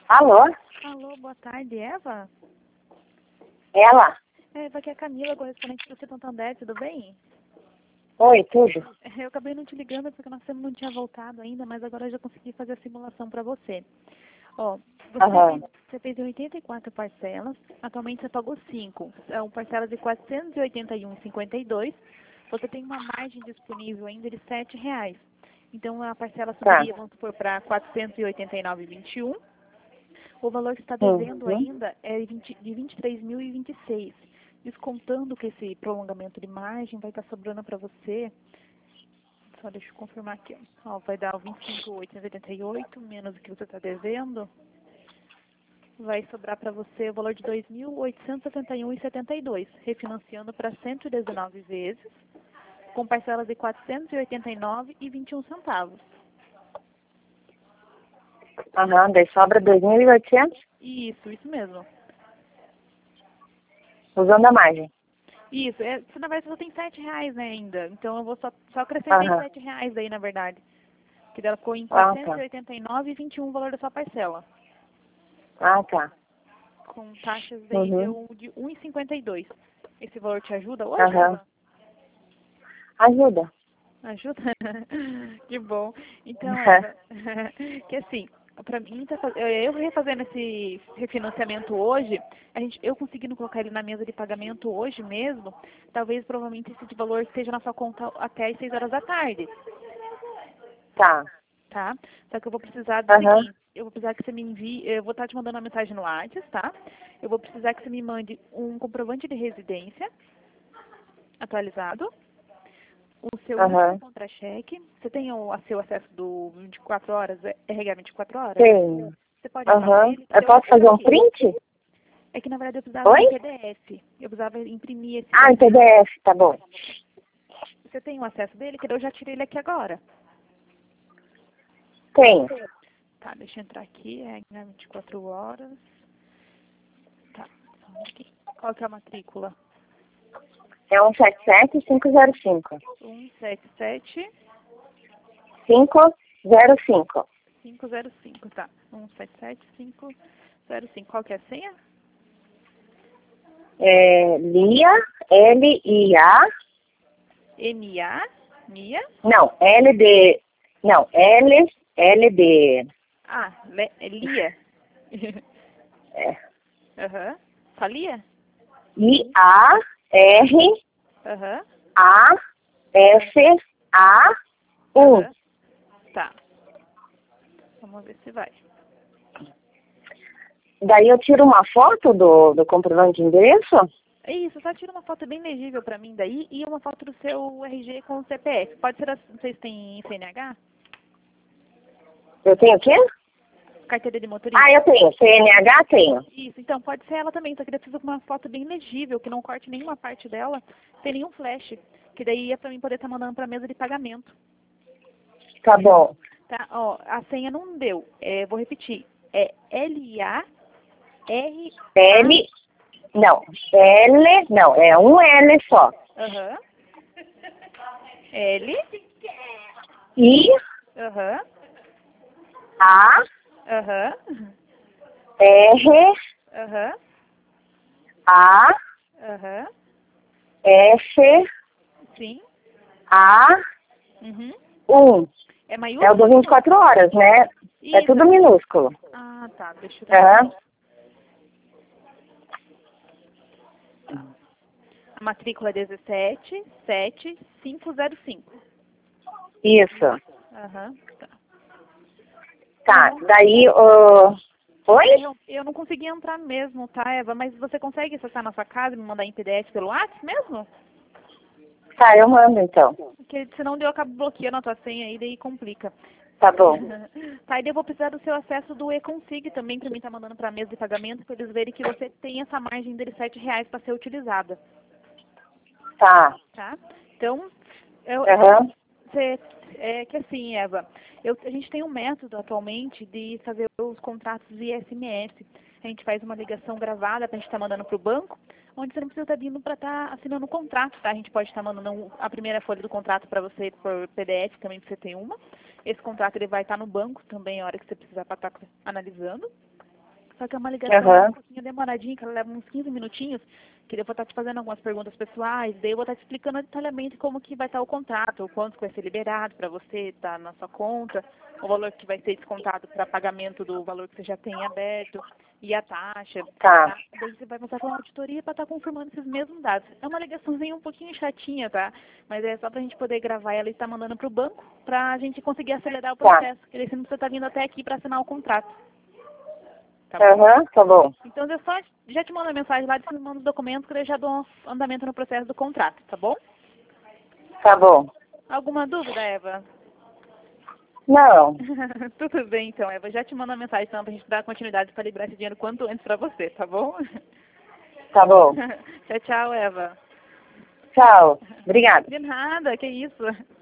Alô? Alô, boa tarde, Eva? Ela? Eva, aqui é a Camila, correspondente do Santander, tudo bem? Oi, tudo? Eu acabei não te ligando porque nosso tempo não tinha voltado ainda, mas agora eu já consegui fazer a simulação para você. Ó, Aham. você fez em 84 parcelas, atualmente você pagou 5. São parcelas de R$ 481,52. Você tem uma margem disponível ainda de R$ 7,00. Então a parcela Tá. subiria, vamos supor, para R$ 489,21. O valor que está devendo Uhum. ainda é de 23.026. Descontando que esse prolongamento de margem vai estar sobrando para você. Só deixa eu confirmar aqui. Ó, vai dar o 25.888 menos o que você está devendo. Vai sobrar para você o valor de 2.871,72, refinanciando para 119 vezes, com parcelas de 489,21 centavos. Aham, daí sobra 2.800 Isso mesmo. usando a margem. Isso, você, na verdade só tem R$ 7,00, né, ainda. Então eu vou só acrescentei Aham. R$ 7,00 aí, na verdade. Que dela ficou em Ah, tá. 489,21 o valor da sua parcela. Ah, tá. Com taxas daí Uhum. deu de 1,52. Esse valor te ajuda hoje, Aham. Eva? Ajuda. Ajuda? Que bom. Então, Eva, que assim, pra mim, eu refazendo esse refinanciamento hoje, eu conseguindo colocar ele na mesa de pagamento hoje mesmo, talvez provavelmente esse valor esteja na sua conta até às 6 horas da tarde, Tá. tá? Só que eu vou precisar do Aham. seguinte, eu vou precisar que você me envie, eu vou estar te mandando uma mensagem no WhatsApp, tá? Eu vou precisar que você me mande um comprovante de residência atualizado, o seu último Aham. contra-cheque. Você tem o seu acesso do 24 horas, RH 24 horas? Tem. Você pode entrar para Aham. ele? Eu Eu vou posso pegar fazer um aqui. print? É que na verdade eu precisava Oi? em PDF. Eu precisava imprimir esse Ah, em documento. PDF, tá bom. Você tem o acesso dele? Que eu já tirei ele aqui agora. Tem. Tá, deixa eu entrar aqui. RH 24 horas. Tá, só um pouquinho. Qual que é a matrícula? É 177-505. 177 505. 505, tá. 177 505. Qual que é a senha? É Lia, L-I-A. MA? Mia? Não, L-D. Não, L-D. Ah, Lia. É, Aham. Falia? Aham. I-A-R-A-S-A-U. Aham. Tá. Vamos ver se vai. Daí eu tiro uma foto do comprovante de endereço? É isso, só tira uma foto bem legível pra mim daí e uma foto do seu RG com o CPF. Pode ser, não sei se tem CNH? Eu tenho o quê? Carteira de motorista? Ah, eu tenho. CNH tenho. Isso, então pode ser ela também, só que eu preciso de uma foto bem legível, que não corte nenhuma parte dela, sem nenhum flash. Que daí é pra mim poder estar mandando pra mesa de pagamento. Tá bom. Tá, ó, a senha não deu. Vou repetir. É L-A-R... L. Não. L. Não, é um L só. Aham. L. I. Aham. A. Aham. R. Aham. A. Aham. F. Sim. A. Uhum. 1. É É o do maiúsculo? 24 horas, né? É Isso. tudo minúsculo. Ah, tá. Deixa eu dar. Aham. A matrícula é 1777505. Isso. Aham. Tá. Tá. Daí, oi? Eu não consegui entrar mesmo, tá, Eva? Mas você consegue acessar na sua casa e me mandar em PDF pelo WhatsApp mesmo? Tá, eu mando então. Porque senão eu acabo bloqueando a tua senha e daí complica. Tá bom. Tá, e daí eu vou precisar do seu acesso do e-consig também pra mim estar mandando pra mesa de pagamento pra eles verem que você tem essa margem de R$ 7,00 para ser utilizada, Tá. tá? Então, Aham. que assim, Eva, a gente tem um método atualmente de fazer os contratos via SMS. A gente faz uma ligação gravada pra gente estar mandando pro banco, onde você não precisa estar vindo para estar assinando o contrato, tá? A gente pode estar mandando a primeira folha do contrato para você por PDF, também pra você ter uma. Esse contrato ele vai estar no banco também, a hora que você precisar para estar analisando. Só que é uma ligação um pouquinho demoradinha, que ela leva uns 15 minutinhos, que eu vou estar te fazendo algumas perguntas pessoais, daí eu vou estar te explicando detalhadamente como que vai estar o contrato, o quanto que vai ser liberado para você estar na sua conta, o valor que vai ser descontado para pagamento do valor que você já tem aberto e a taxa. Tá. Daí você vai passar com a auditoria para estar confirmando esses mesmos dados. É uma ligaçãozinha um pouquinho chatinha, tá? Mas é só para a gente poder gravar ela e estar mandando para o banco, para a gente conseguir acelerar o processo. Porque daí você não precisa estar vindo até aqui para assinar o contrato. Tá bom? Tá bom. Então eu só já te mando a mensagem lá, te mando os documentos, que eu já dou andamento no processo do contrato, tá bom? Tá bom. Alguma dúvida, Eva? Não. Tudo bem, então, Eva. Já te mando a mensagem, então, pra gente dar continuidade para liberar esse dinheiro quanto antes pra você, tá bom? Tá bom. Tchau, tchau, Eva. Tchau. Obrigada. De nada, que isso.